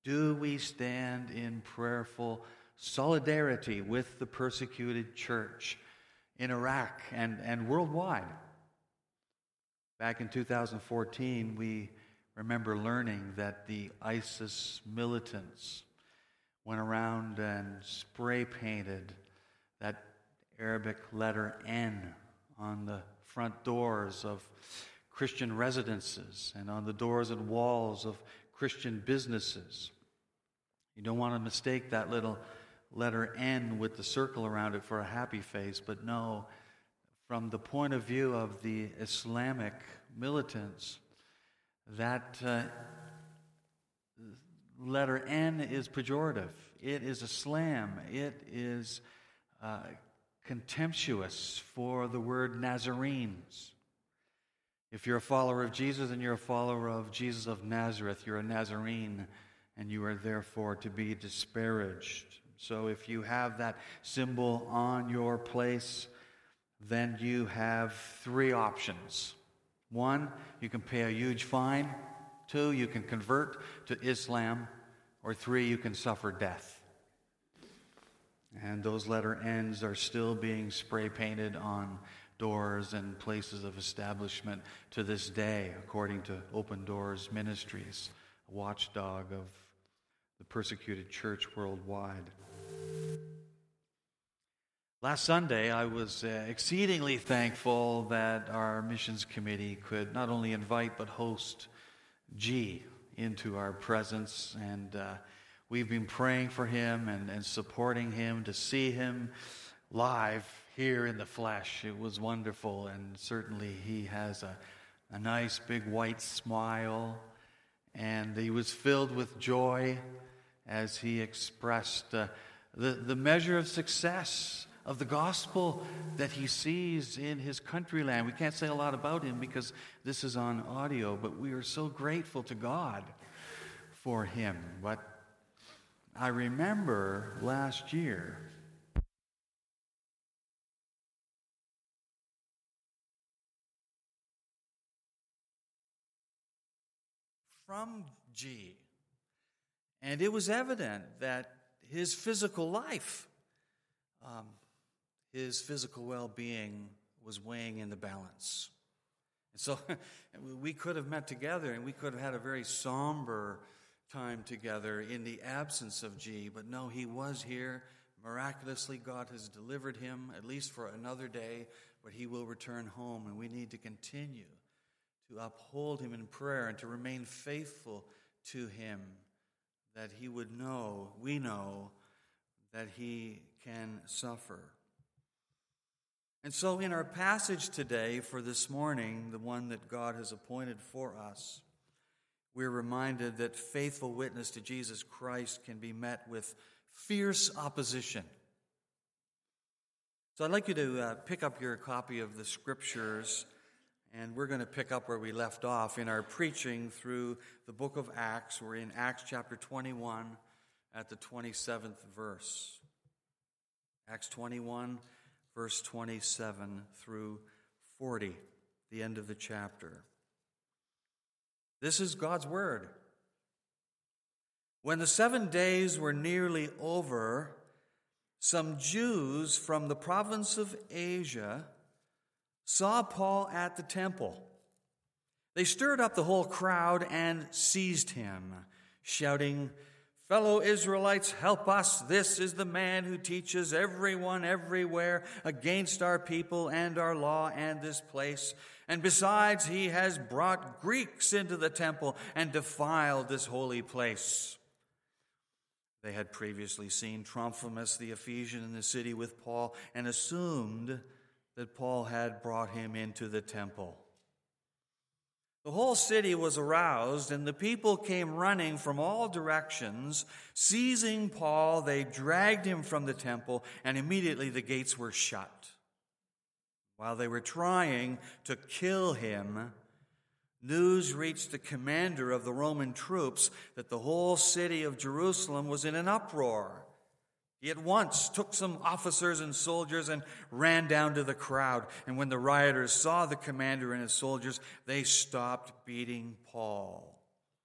Do we stand in prayerful solidarity with the persecuted church in Iraq and worldwide? Back in 2014, we remember learning that the ISIS militants went around and spray painted that Arabic letter N on the front doors of Christian residences and on the doors and walls of Christian businesses. You don't want to mistake that little letter N with the circle around it for a happy face, but no, from the point of view of the Islamic militants, that letter N is pejorative. It is a slam. It is contemptuous for the word Nazarenes. If you're a follower of Jesus and you're a follower of Jesus of Nazareth, you're a Nazarene, and you are therefore to be disparaged. So if you have that symbol on your place, then you have three options. One, you can pay a huge fine. Two, you can convert to Islam. Or three, you can suffer death. And those letter N's are still being spray painted on doors and places of establishment to this day, according to Open Doors Ministries, a watchdog of the persecuted church worldwide. Last Sunday, I was exceedingly thankful that our missions committee could not only invite but host G into our presence, and we've been praying for him and supporting him to see him live here in the flesh. It was wonderful, and certainly he has a nice big white smile, and he was filled with joy as he expressed the measure of success of the gospel that he sees in his country land. We can't say a lot about him because this is on audio, but we are so grateful to God for him. But I remember last year, from G, and it was evident that his physical life, his physical well-being was weighing in the balance. And so we could have met together and we could have had a very somber time together in the absence of G, but no, he was here. Miraculously, God has delivered him, at least for another day, but he will return home, and we need to continue to uphold him in prayer and to remain faithful to him, that he would know, we know, that he can suffer. And so in our passage today for this morning, the one that God has appointed for us, we're reminded that faithful witness to Jesus Christ can be met with fierce opposition. So I'd like you to pick up your copy of the Scriptures, and we're going to pick up where we left off in our preaching through the book of Acts. We're in Acts chapter 21 at the 27th verse. Acts 21, verse 27 through 40, the end of the chapter. This is God's word. When the 7 days were nearly over, some Jews from the province of Asia saw Paul at the temple. They stirred up the whole crowd and seized him, shouting, "Fellow Israelites, help us. This is the man who teaches everyone everywhere against our people and our law and this place. And besides, he has brought Greeks into the temple and defiled this holy place." They had previously seen Trophimus the Ephesian in the city with Paul and assumed that Paul had brought him into the temple. The whole city was aroused, and the people came running from all directions. Seizing Paul, they dragged him from the temple, and immediately the gates were shut. While they were trying to kill him, news reached the commander of the Roman troops that the whole city of Jerusalem was in an uproar. He at once took some officers and soldiers and ran down to the crowd. And when the rioters saw the commander and his soldiers, they stopped beating Paul.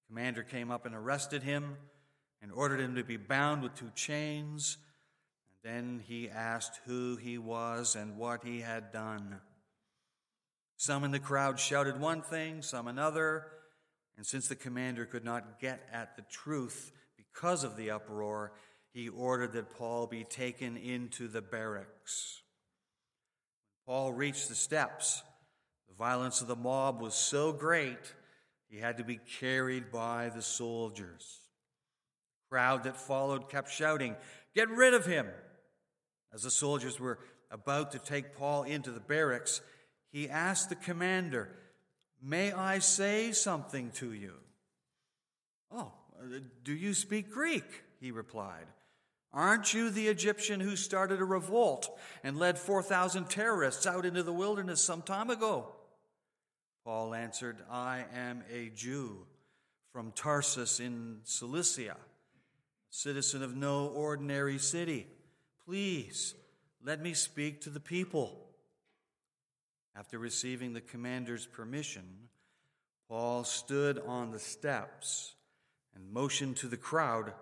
The commander came up and arrested him and ordered him to be bound with 2 chains. And then he asked who he was and what he had done. Some in the crowd shouted one thing, some another, and since the commander could not get at the truth because of the uproar, he ordered that Paul be taken into the barracks. When Paul reached the steps, the violence of the mob was so great, he had to be carried by the soldiers. The crowd that followed kept shouting, "Get rid of him!" As the soldiers were about to take Paul into the barracks, he asked the commander, "May I say something to you?" "Oh, do you speak Greek?" he replied. "Aren't you the Egyptian who started a revolt and led 4,000 terrorists out into the wilderness some time ago?" Paul answered, "I am a Jew from Tarsus in Cilicia, a citizen of no ordinary city. Please, let me speak to the people." After receiving the commander's permission, Paul stood on the steps and motioned to the crowd.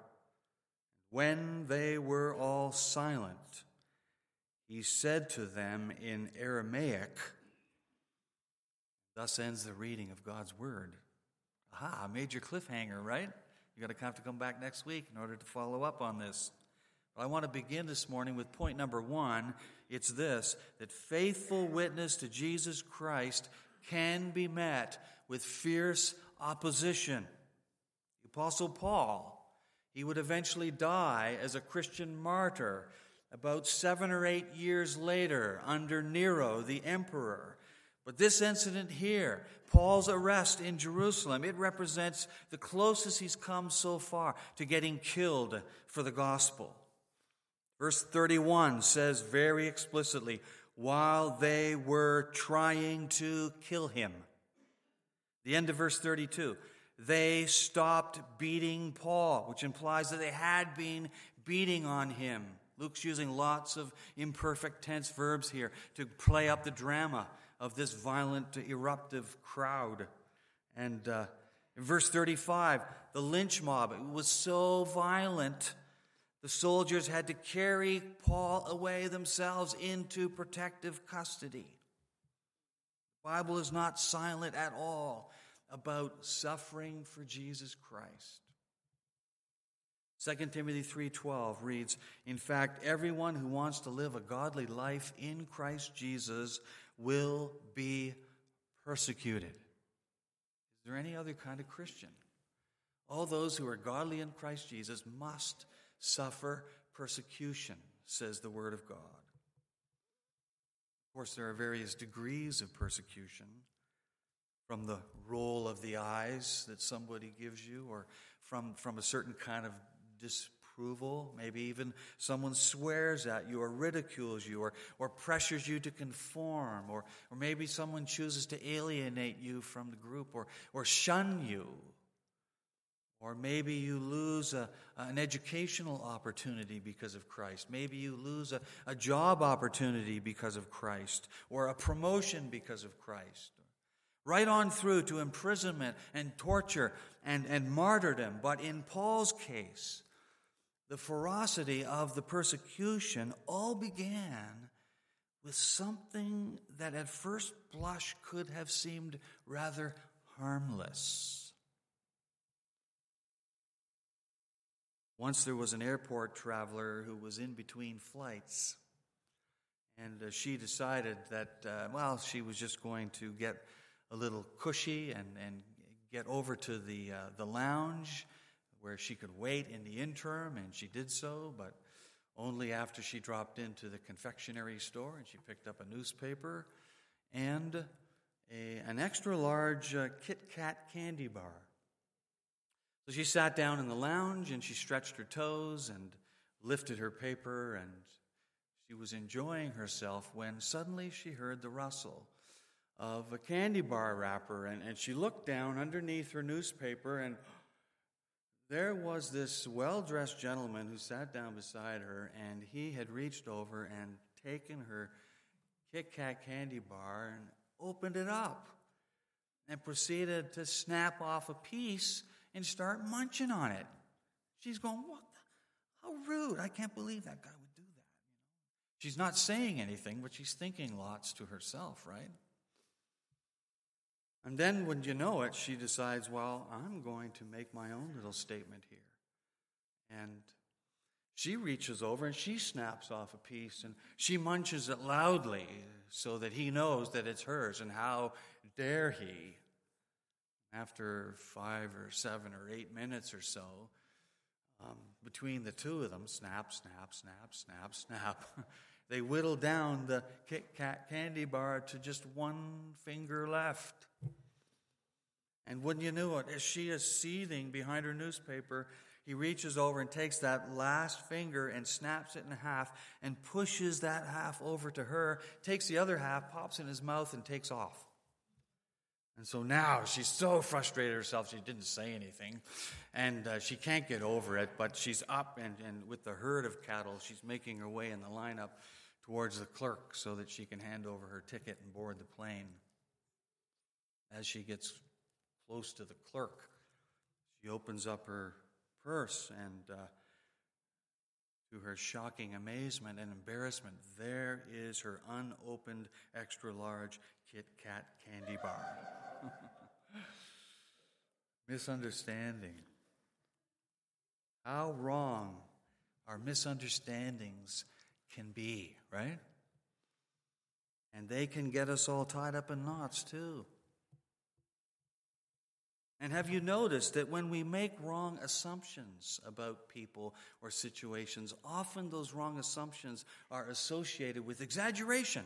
When they were all silent, he said to them in Aramaic, "Thus ends the reading of God's word." Aha, a major cliffhanger, right? You're going to have to come back next week in order to follow up on this. But I want to begin this morning with point number 1. It's this, that faithful witness to Jesus Christ can be met with fierce opposition. The Apostle Paul, he would eventually die as a Christian martyr about 7 or 8 years later under Nero, the emperor. But this incident here, Paul's arrest in Jerusalem, it represents the closest he's come so far to getting killed for the gospel. Verse 31 says very explicitly, while they were trying to kill him. The end of verse 32, they stopped beating Paul, which implies that they had been beating on him. Luke's using lots of imperfect tense verbs here to play up the drama of this violent, eruptive crowd. And in verse 35, the lynch mob, it was so violent, the soldiers had to carry Paul away themselves into protective custody. The Bible is not silent at all about suffering for Jesus Christ. 2 Timothy 3:12 reads, "In fact, everyone who wants to live a godly life in Christ Jesus will be persecuted." Is there any other kind of Christian? All those who are godly in Christ Jesus must suffer persecution, says the Word of God. Of course, there are various degrees of persecution, from the roll of the eyes that somebody gives you, or from a certain kind of disapproval. Maybe even someone swears at you or ridicules you or pressures you to conform, or maybe someone chooses to alienate you from the group or shun you. Or maybe you lose an educational opportunity because of Christ. Maybe you lose a job opportunity because of Christ, or a promotion because of Christ. Right on through to imprisonment and torture and martyrdom. But in Paul's case, the ferocity of the persecution all began with something that at first blush could have seemed rather harmless. Once there was an airport traveler who was in between flights, and she decided that, she was just going to get a little cushy and get over to the lounge where she could wait in the interim, and she did so, but only after she dropped into the confectionery store and she picked up a newspaper and an extra large Kit Kat candy bar. So she sat down in the lounge and she stretched her toes and lifted her paper, and she was enjoying herself when suddenly she heard the rustle of a candy bar wrapper, and she looked down underneath her newspaper, and there was this well-dressed gentleman who sat down beside her, and he had reached over and taken her Kit Kat candy bar and opened it up and proceeded to snap off a piece and start munching on it. She's going, how rude. I can't believe that guy would do that. She's not saying anything, but she's thinking lots to herself, right? And then, when you know it, she decides, well, I'm going to make my own little statement here. And she reaches over and she snaps off a piece and she munches it loudly so that he knows that it's hers. And how dare he, after 5 or 7 or 8 minutes or so, between the two of them, snap, snap, snap, snap, snap, they whittle down the Kit Kat candy bar to just one finger left. And wouldn't you know it, as she is seething behind her newspaper, he reaches over and takes that last finger and snaps it in half and pushes that half over to her, takes the other half, pops in his mouth, and takes off. And so now she's so frustrated herself, she didn't say anything, and she can't get over it, but she's up, and with the herd of cattle, she's making her way in the lineup towards the clerk so that she can hand over her ticket and board the plane. As she gets close to the clerk, she opens up her purse, and to her shocking amazement and embarrassment, there is her unopened extra-large Kit Kat candy bar. Misunderstanding. How wrong our misunderstandings can be, right? And they can get us all tied up in knots, too. And have you noticed that when we make wrong assumptions about people or situations, often those wrong assumptions are associated with exaggeration?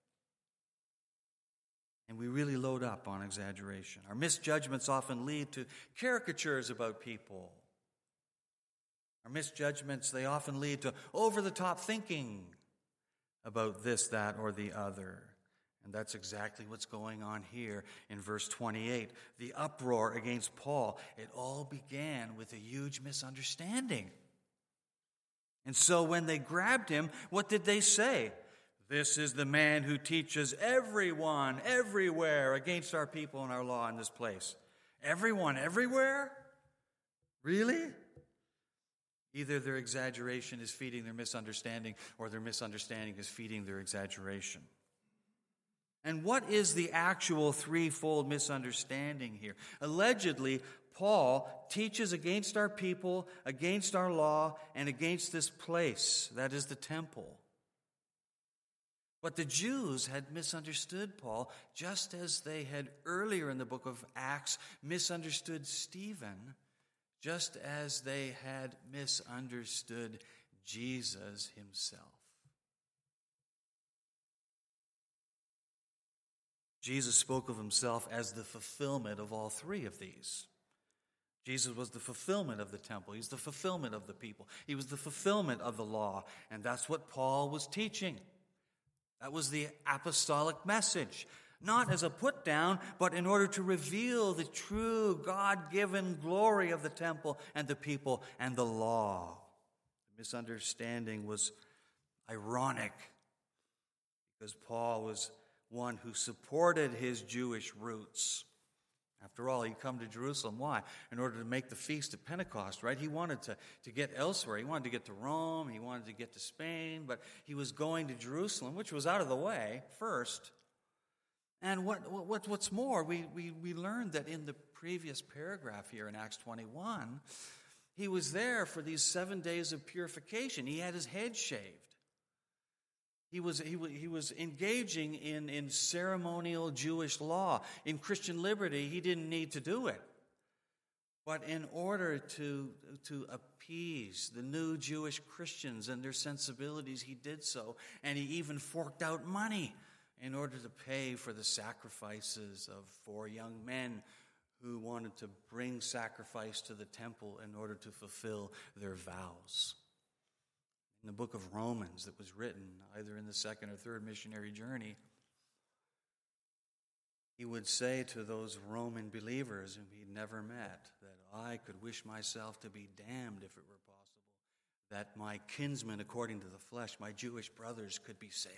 And we really load up on exaggeration. Our misjudgments often lead to caricatures about people. Our misjudgments, they often lead to over-the-top thinking about this, that, or the other. And that's exactly what's going on here in verse 28. The uproar against Paul, it all began with a huge misunderstanding. And so when they grabbed him, what did they say? This is the man who teaches everyone, everywhere, against our people and our law in this place. Everyone, everywhere? Really? Either their exaggeration is feeding their misunderstanding, or their misunderstanding is feeding their exaggeration. And what is the actual threefold misunderstanding here? Allegedly, Paul teaches against our people, against our law, and against this place, that is the temple. But the Jews had misunderstood Paul, just as they had earlier in the book of Acts misunderstood Stephen, just as they had misunderstood Jesus himself. Jesus spoke of himself as the fulfillment of all three of these. Jesus was the fulfillment of the temple. He's the fulfillment of the people. He was the fulfillment of the law. And that's what Paul was teaching. That was the apostolic message. Not as a put down, but in order to reveal the true God-given glory of the temple and the people and the law. The misunderstanding was ironic because Paul was one who supported his Jewish roots. After all, he'd come to Jerusalem. Why? In order to make the feast of Pentecost, right? He wanted to get elsewhere. He wanted to get to Rome. He wanted to get to Spain. But he was going to Jerusalem, which was out of the way first. And what's more, we learned that in the previous paragraph here in Acts 21, he was there for these 7 days of purification. He had his head shaved. He was engaging in ceremonial Jewish law. In Christian liberty, he didn't need to do it. But in order to appease the new Jewish Christians and their sensibilities, he did so. And he even forked out money in order to pay for the sacrifices of 4 young men who wanted to bring sacrifice to the temple in order to fulfill their vows. In the book of Romans that was written either in the second or third missionary journey, he would say to those Roman believers whom he'd never met that I could wish myself to be damned if it were possible, that my kinsmen according to the flesh, my Jewish brothers, could be saved.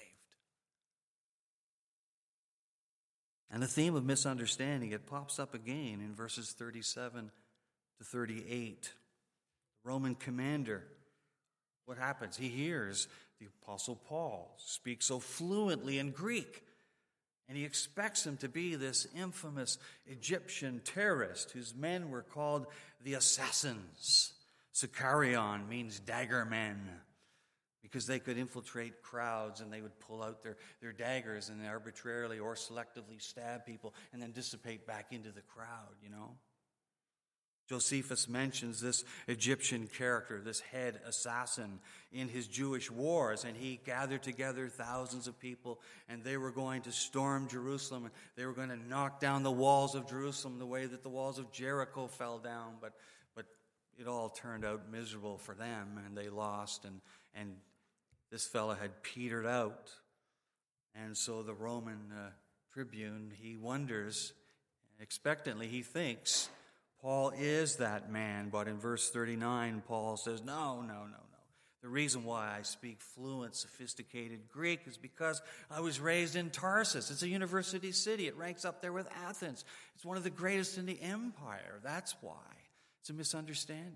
And the theme of misunderstanding, it pops up again in verses 37 to 38. The Roman commander, what happens? He hears the Apostle Paul speak so fluently in Greek, and he expects him to be this infamous Egyptian terrorist whose men were called the assassins. Sicarion means dagger men, because they could infiltrate crowds and they would pull out their daggers and arbitrarily or selectively stab people and then dissipate back into the crowd, Josephus mentions this Egyptian character, this head assassin, in his Jewish wars, and he gathered together thousands of people, and they were going to storm Jerusalem, and they were going to knock down the walls of Jerusalem the way that the walls of Jericho fell down, but it all turned out miserable for them, and they lost, and this fellow had petered out. And so the Roman tribune, he wonders, expectantly he thinks, Paul is that man. But in verse 39, Paul says, no. The reason why I speak fluent, sophisticated Greek is because I was raised in Tarsus. It's a university city. It ranks up there with Athens. It's one of the greatest in the empire. That's why. It's a misunderstanding.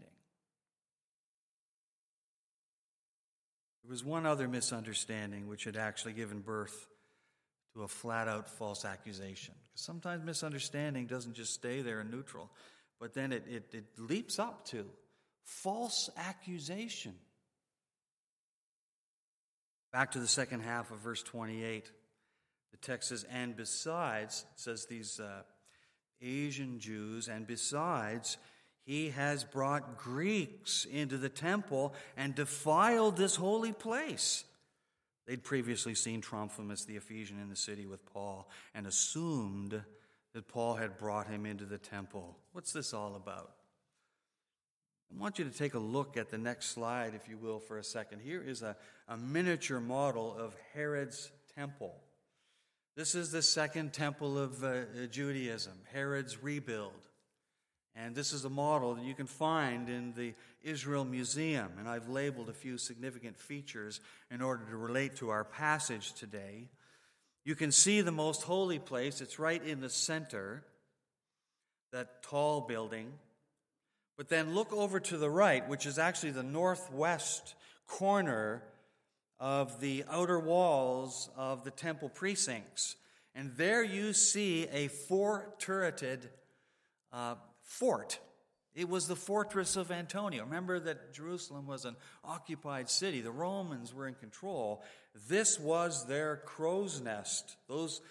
There was one other misunderstanding which had actually given birth to a flat-out false accusation. Because sometimes misunderstanding doesn't just stay there in neutral, but then it leaps up to false accusation. Back to the second half of verse 28, the text says, and besides, it says these Asian Jews, and besides, he has brought Greeks into the temple and defiled this holy place. They'd previously seen Trophimus the Ephesian in the city with Paul and assumed that Paul had brought him into the temple. What's this all about? I want you to take a look at the next slide, if you will, for a second. Here is a miniature model of Herod's temple. This is the second temple of Judaism, Herod's rebuild. And this is a model that you can find in the Israel Museum. And I've labeled a few significant features in order to relate to our passage today. You can see the most holy place. It's right in the center, that tall building. But then look over to the right, which is actually the northwest corner of the outer walls of the temple precincts. And there you see a four-turreted fort. It was the fortress of Antonia. Remember that Jerusalem was an occupied city. The Romans were in control. This was their crow's nest. Those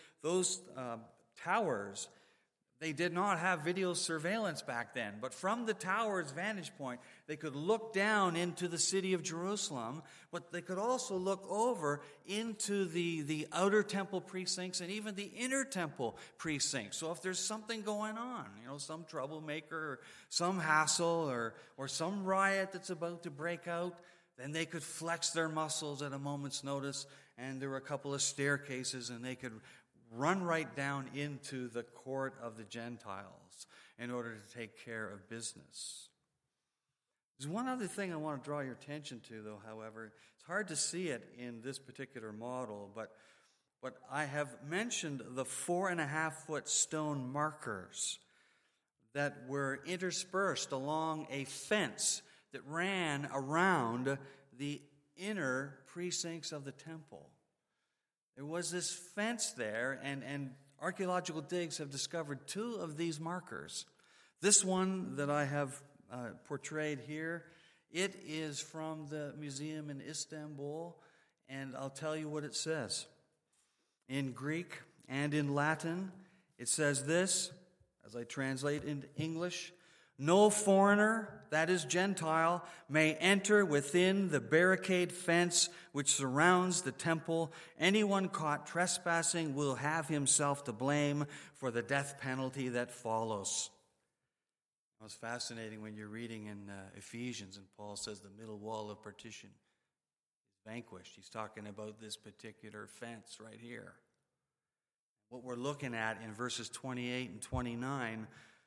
towers, they did not have video surveillance back then. But from the tower's vantage point, they could look down into the city of Jerusalem, but they could also look over into the outer temple precincts and even the inner temple precincts. So if there's something going on, some troublemaker or some hassle or some riot that's about to break out, then they could flex their muscles at a moment's notice, and there were a couple of staircases, and they could run right down into the court of the Gentiles in order to take care of business. There's one other thing I want to draw your attention to, though, however. It's hard to see it in this particular model, but I have mentioned the 4.5-foot stone markers that were interspersed along a fence that ran around the inner precincts of the temple. There was this fence there, and archaeological digs have discovered 2 of these markers. This one that I have portrayed here, it is from the museum in Istanbul, and I'll tell you what it says. In Greek and in Latin, it says this, as I translate into English: no foreigner, that is Gentile, may enter within the barricade fence which surrounds the temple. Anyone caught trespassing will have himself to blame for the death penalty that follows. It was fascinating when you're reading in Ephesians, and Paul says the middle wall of partition is vanquished. He's talking about this particular fence right here. What we're looking at in verses 28 and 29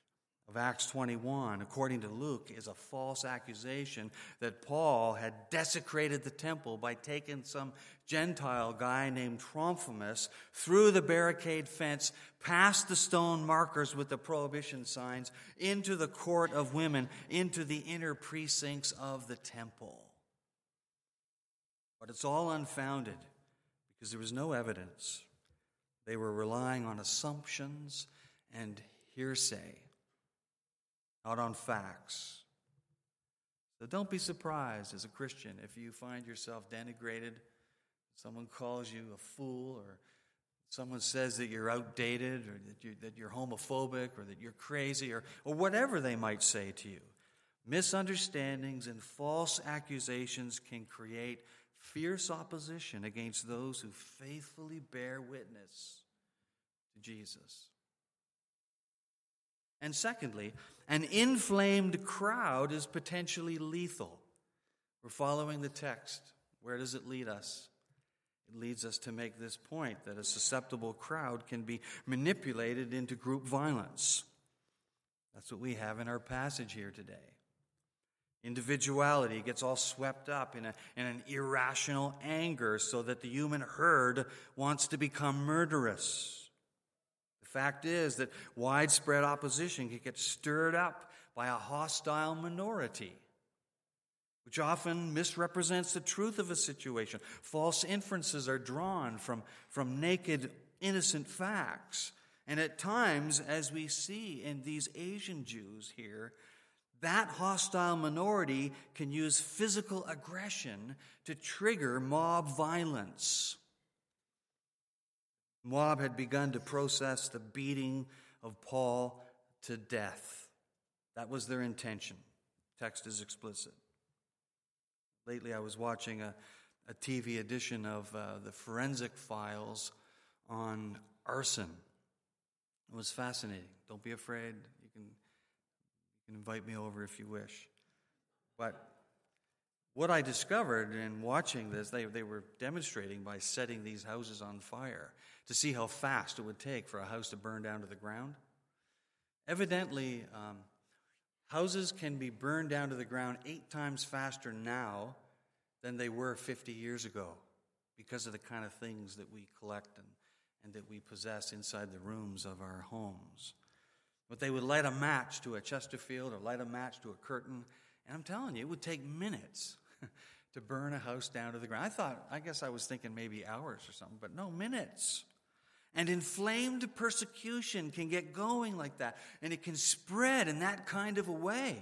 of Acts 21, according to Luke, is a false accusation that Paul had desecrated the temple by taking some Gentile guy named Trophimus through the barricade fence, past the stone markers with the prohibition signs, into the court of women, into the inner precincts of the temple. But it's all unfounded because there was no evidence. They were relying on assumptions and hearsay, not on facts. So don't be surprised as a Christian if you find yourself denigrated, someone calls you a fool, or someone says that you're outdated, or that you're homophobic, or that you're crazy, or whatever they might say to you. Misunderstandings and false accusations can create fierce opposition against those who faithfully bear witness to Jesus. And secondly, an inflamed crowd is potentially lethal. We're following the text. Where does it lead us? It leads us to make this point that a susceptible crowd can be manipulated into group violence. That's what we have in our passage here today. Individuality gets all swept up in an irrational anger so that the human herd wants to become murderous. The fact is that widespread opposition can get stirred up by a hostile minority, which often misrepresents the truth of a situation. False inferences are drawn from naked, innocent facts. And at times, as we see in these Asian Jews here, that hostile minority can use physical aggression to trigger mob violence. Mob had begun to process the beating of Paul to death. That was their intention. Text is explicit. Lately I was watching a TV edition of the Forensic Files on arson. It was fascinating. Don't be afraid. You can invite me over if you wish. But what I discovered in watching this, they were demonstrating by setting these houses on fire to see how fast it would take for a house to burn down to the ground. Evidently, houses can be burned down to the ground 8 times faster now than they were 50 years ago because of the kind of things that we collect and that we possess inside the rooms of our homes. But they would light a match to a Chesterfield or light a match to a curtain, and I'm telling you, it would take minutes to burn a house down to the ground. I guess I was thinking maybe hours or something, but no, minutes. And inflamed persecution can get going like that, and it can spread in that kind of a way.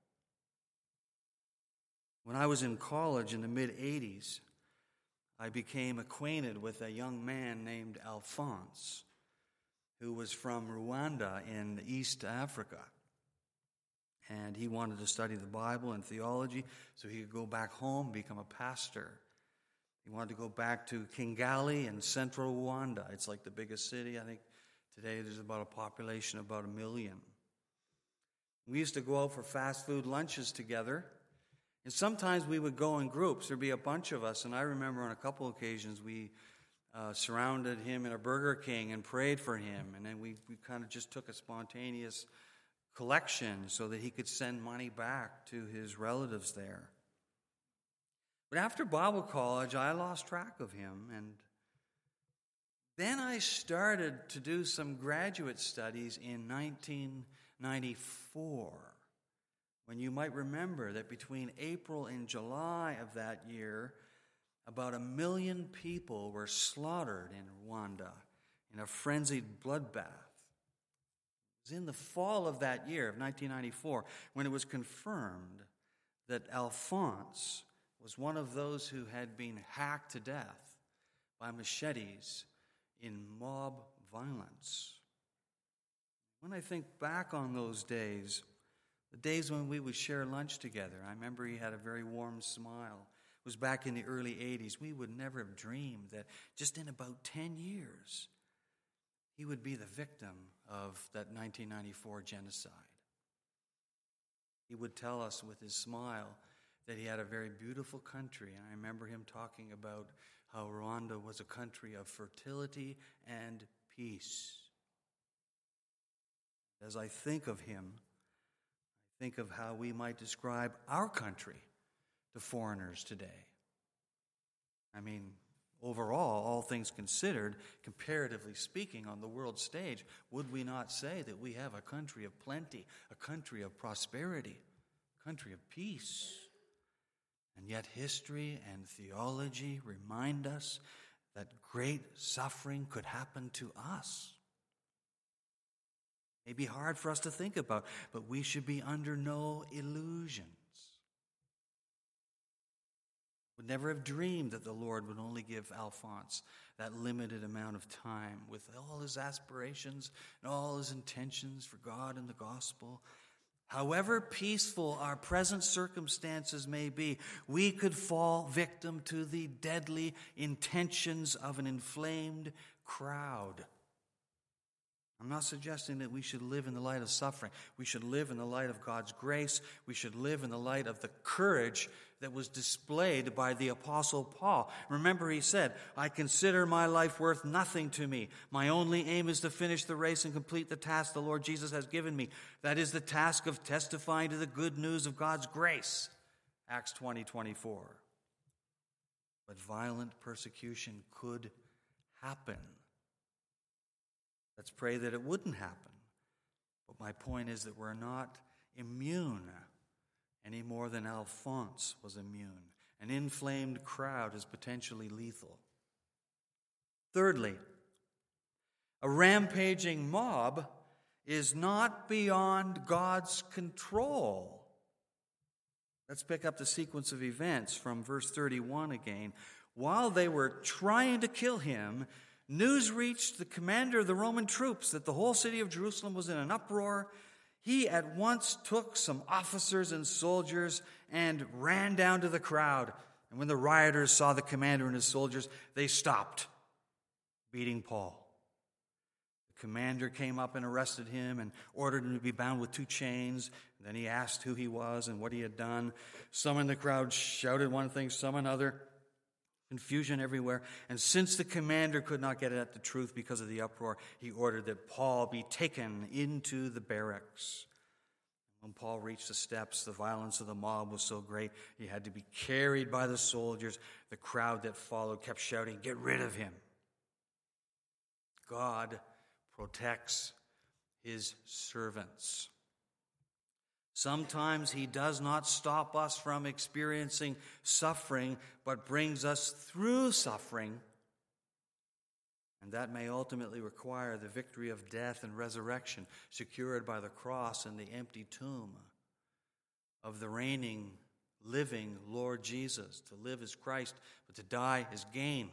When I was in college in the mid-'80s, I became acquainted with a young man named Alphonse, who was from Rwanda in East Africa. And he wanted to study the Bible and theology so he could go back home, become a pastor. He wanted to go back to Kigali in central Rwanda. It's like the biggest city. I think today there's about a population of about 1 million. We used to go out for fast food lunches together. And sometimes we would go in groups. There'd be a bunch of us. And I remember on a couple occasions we surrounded him in a Burger King and prayed for him. And then we kind of just took a spontaneous collection so that he could send money back to his relatives there. But after Bible college, I lost track of him. And then I started to do some graduate studies in 1994, when you might remember that between April and July of that year, about 1 million people were slaughtered in Rwanda in a frenzied bloodbath. It was in the fall of that year, of 1994, when it was confirmed that Alphonse was one of those who had been hacked to death by machetes in mob violence. When I think back on those days, the days when we would share lunch together, I remember he had a very warm smile. It was back in the early 80s. We would never have dreamed that just in about 10 years, he would be the victim of that 1994 genocide. He would tell us with his smile that he had a very beautiful country. And I remember him talking about how Rwanda was a country of fertility and peace. As I think of him, Think of how we might describe our country to foreigners today. I mean, overall, all things considered, comparatively speaking, on the world stage, would we not say that we have a country of plenty, a country of prosperity, a country of peace? And yet history and theology remind us that great suffering could happen to us. It may be hard for us to think about, but we should be under no illusions. Would never have dreamed that the Lord would only give Alphonse that limited amount of time with all his aspirations and all his intentions for God and the gospel. However peaceful our present circumstances may be, we could fall victim to the deadly intentions of an inflamed crowd. I'm not suggesting that we should live in the light of suffering. We should live in the light of God's grace. We should live in the light of the courage that was displayed by the Apostle Paul. Remember, he said, I consider my life worth nothing to me. My only aim is to finish the race and complete the task the Lord Jesus has given me. That is the task of testifying to the good news of God's grace. Acts 20:24. But violent persecution could happen. Let's pray that it wouldn't happen. But my point is that we're not immune any more than Alphonse was immune. An inflamed crowd is potentially lethal. Thirdly, a rampaging mob is not beyond God's control. Let's pick up the sequence of events from verse 31 again. While they were trying to kill him, news reached the commander of the Roman troops that the whole city of Jerusalem was in an uproar. He at once took some officers and soldiers and ran down to the crowd. And when the rioters saw the commander and his soldiers, they stopped beating Paul. The commander came up and arrested him and ordered him to be bound with 2 chains. Then he asked who he was and what he had done. Some in the crowd shouted one thing, some another. Confusion everywhere. And since the commander could not get at the truth because of the uproar, he ordered that Paul be taken into the barracks. When Paul reached the steps, the violence of the mob was so great, he had to be carried by the soldiers. The crowd that followed kept shouting, "Get rid of him." God protects his servants. Sometimes he does not stop us from experiencing suffering, but brings us through suffering. And that may ultimately require the victory of death and resurrection, secured by the cross and the empty tomb of the reigning, living Lord Jesus. To live is Christ, but to die is gain.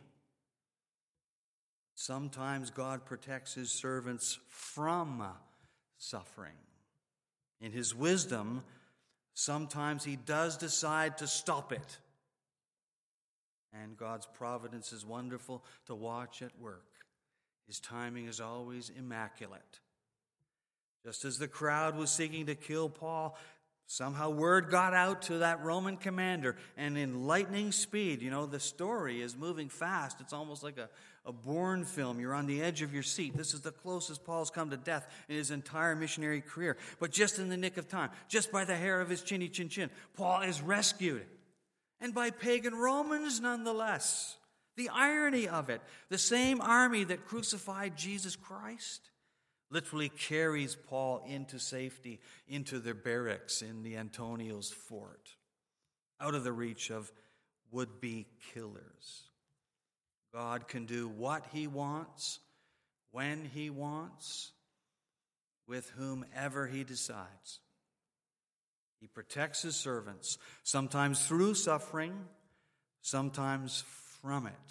Sometimes God protects his servants from suffering. In his wisdom, sometimes he does decide to stop it. And God's providence is wonderful to watch at work. His timing is always immaculate. Just as the crowd was seeking to kill Paul, somehow word got out to that Roman commander, and in lightning speed, the story is moving fast. It's almost like a Bourne film. You're on the edge of your seat. This is the closest Paul's come to death in his entire missionary career. But just in the nick of time, just by the hair of his chinny chin chin, Paul is rescued. And by pagan Romans nonetheless. The irony of it, the same army that crucified Jesus Christ literally carries Paul into safety, into their barracks in the Antonios fort, out of the reach of would-be killers. God can do what he wants, when he wants, with whomever he decides. He protects his servants, sometimes through suffering, sometimes from it.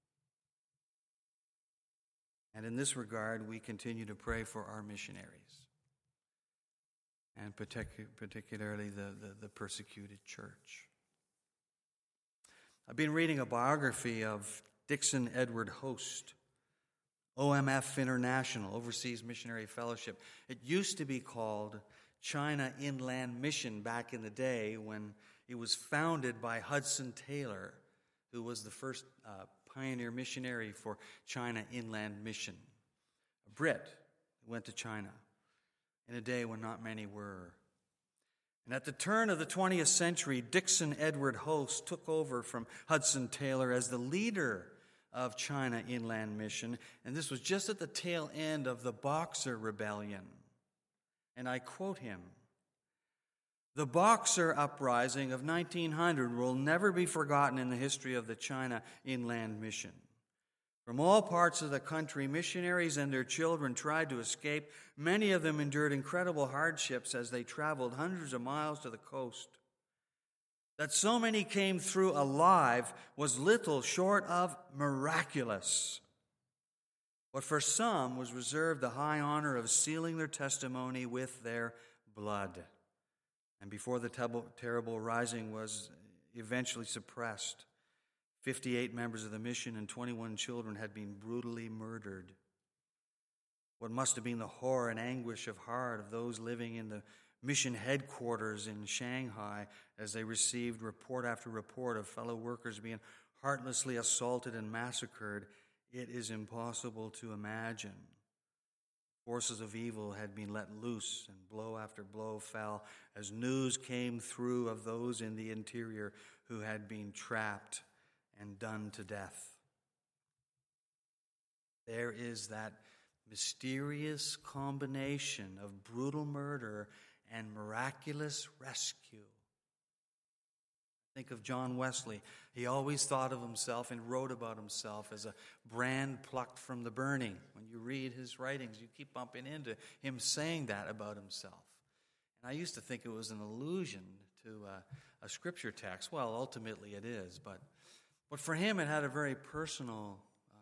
And in this regard, we continue to pray for our missionaries, and particularly the persecuted church. I've been reading a biography of Dixon Edward Host, OMF International, Overseas Missionary Fellowship. It used to be called China Inland Mission back in the day when it was founded by Hudson Taylor, who was the first pioneer missionary for China Inland Mission. A Brit who went to China in a day when not many were. And at the turn of the 20th century, Dixon Edward Hoste took over from Hudson Taylor as the leader of China Inland Mission, and this was just at the tail end of the Boxer Rebellion. And I quote him, "The Boxer Uprising of 1900 will never be forgotten in the history of the China Inland Mission. From all parts of the country, missionaries and their children tried to escape. Many of them endured incredible hardships as they traveled hundreds of miles to the coast. That so many came through alive was little short of miraculous. But for some was reserved the high honor of sealing their testimony with their blood." And before the terrible rising was eventually suppressed, 58 members of the mission and 21 children had been brutally murdered. What must have been the horror and anguish of heart of those living in the mission headquarters in Shanghai as they received report after report of fellow workers being heartlessly assaulted and massacred, it is impossible to imagine. Forces of evil had been let loose, and blow after blow fell as news came through of those in the interior who had been trapped and done to death. There is that mysterious combination of brutal murder and miraculous rescue. Think of John Wesley. He always thought of himself and wrote about himself as a brand plucked from the burning. When you read his writings, you keep bumping into him saying that about himself. And I used to think it was an allusion to a scripture text. Well, ultimately it is, but for him it had a very personal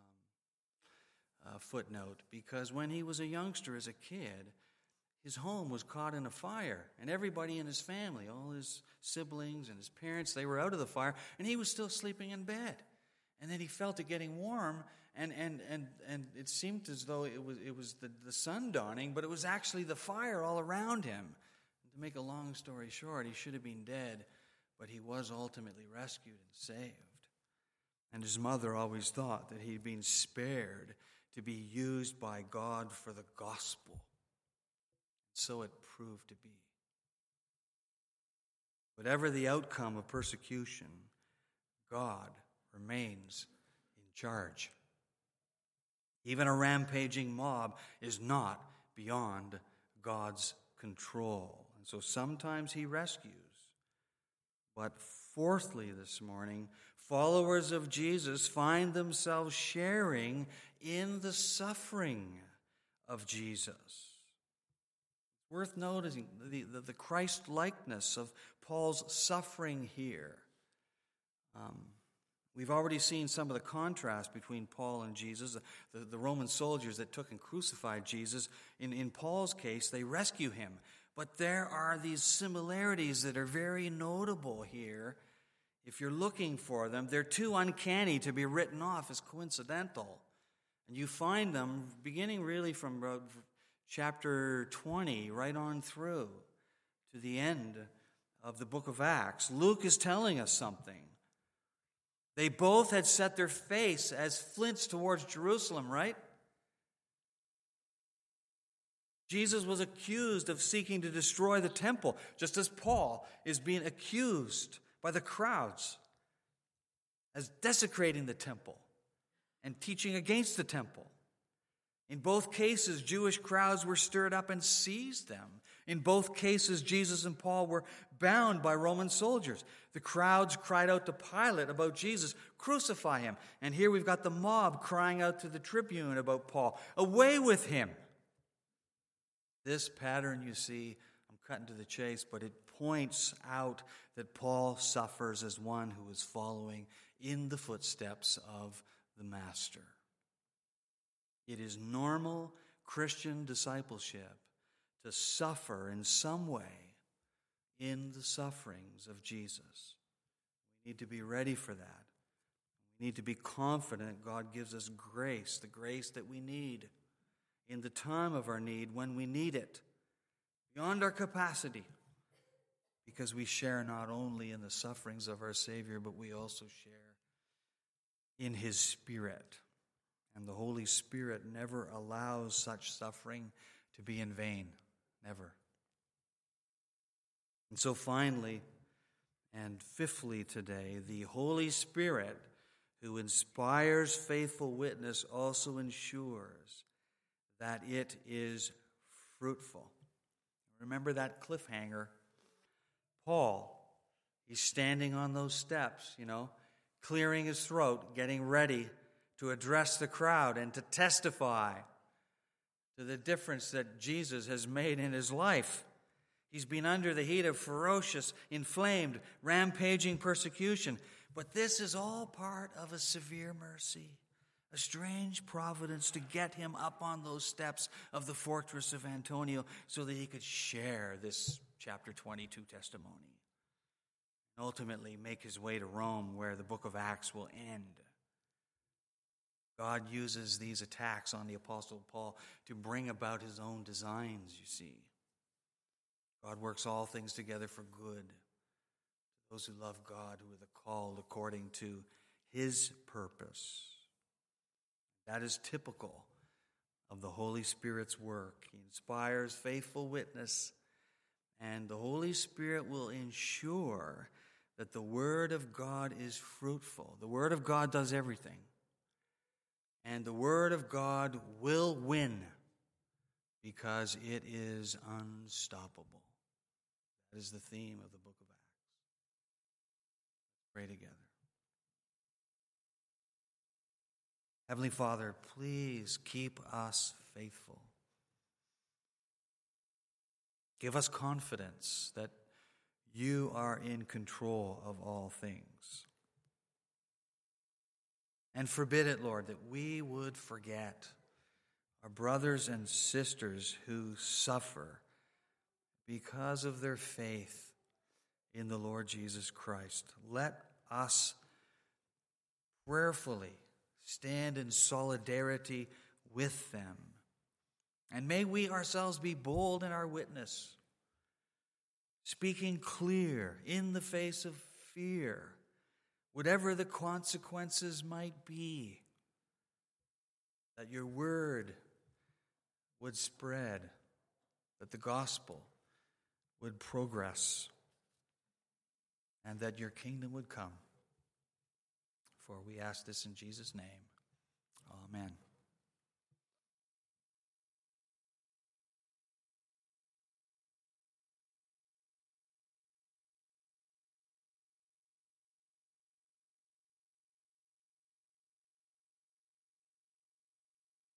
footnote, because when he was a youngster, as a kid, his home was caught in a fire, and everybody in his family, all his siblings and his parents, they were out of the fire, and he was still sleeping in bed. And then he felt it getting warm, and it seemed as though it was the sun dawning, but it was actually the fire all around him. And to make a long story short, he should have been dead, but he was ultimately rescued and saved. And his mother always thought that he'd been spared to be used by God for the gospel. So it proved to be. Whatever the outcome of persecution, God remains in charge. Even a rampaging mob is not beyond God's control. And so sometimes he rescues. But fourthly this morning, followers of Jesus find themselves sharing in the suffering of Jesus. Worth noticing the Christ-likeness of Paul's suffering here. We've already seen some of the contrast between Paul and Jesus. The Roman soldiers that took and crucified Jesus, in Paul's case, they rescue him. But there are these similarities that are very notable here. If you're looking for them, they're too uncanny to be written off as coincidental. And you find them beginning really from chapter 20 right on through to the end of the book of Acts. Luke is telling us something. They both had set their face as flints towards Jerusalem, right? Jesus was accused of seeking to destroy the temple, just as Paul is being accused by the crowds as desecrating the temple and teaching against the temple. In both cases, Jewish crowds were stirred up and seized them. In both cases, Jesus and Paul were bound by Roman soldiers. The crowds cried out to Pilate about Jesus, "Crucify him." And here we've got the mob crying out to the tribune about Paul, "Away with him." This pattern, you see, I'm cutting to the chase, but it points out that Paul suffers as one who is following in the footsteps of the Master. It is normal Christian discipleship to suffer in some way in the sufferings of Jesus. We need to be ready for that. We need to be confident God gives us grace, the grace that we need in the time of our need, when we need it, beyond our capacity, because we share not only in the sufferings of our Savior, but we also share in His Spirit. And the Holy Spirit never allows such suffering to be in vain. Never. And so finally, and fifthly today, the Holy Spirit, who inspires faithful witness, also ensures that it is fruitful. Remember that cliffhanger? Paul, he's standing on those steps, clearing his throat, getting ready to address the crowd and to testify to the difference that Jesus has made in his life. He's been under the heat of ferocious, inflamed, rampaging persecution. But this is all part of a severe mercy, a strange providence to get him up on those steps of the fortress of Antonia so that he could share this chapter 22 testimony and ultimately make his way to Rome, where the book of Acts will end. God uses these attacks on the Apostle Paul to bring about his own designs, you see. God works all things together for good to those who love God, who are called according to his purpose. That is typical of the Holy Spirit's work. He inspires faithful witness, and the Holy Spirit will ensure that the Word of God is fruitful. The Word of God does everything. And the Word of God will win because it is unstoppable. That is the theme of the book of Acts. Pray together. Heavenly Father, please keep us faithful. Give us confidence that you are in control of all things. And forbid it, Lord, that we would forget our brothers and sisters who suffer because of their faith in the Lord Jesus Christ. Let us prayerfully stand in solidarity with them. And may we ourselves be bold in our witness, speaking clear in the face of fear, whatever the consequences might be, that your word would spread, that the gospel would progress, and that your kingdom would come. For we ask this in Jesus' name. Amen.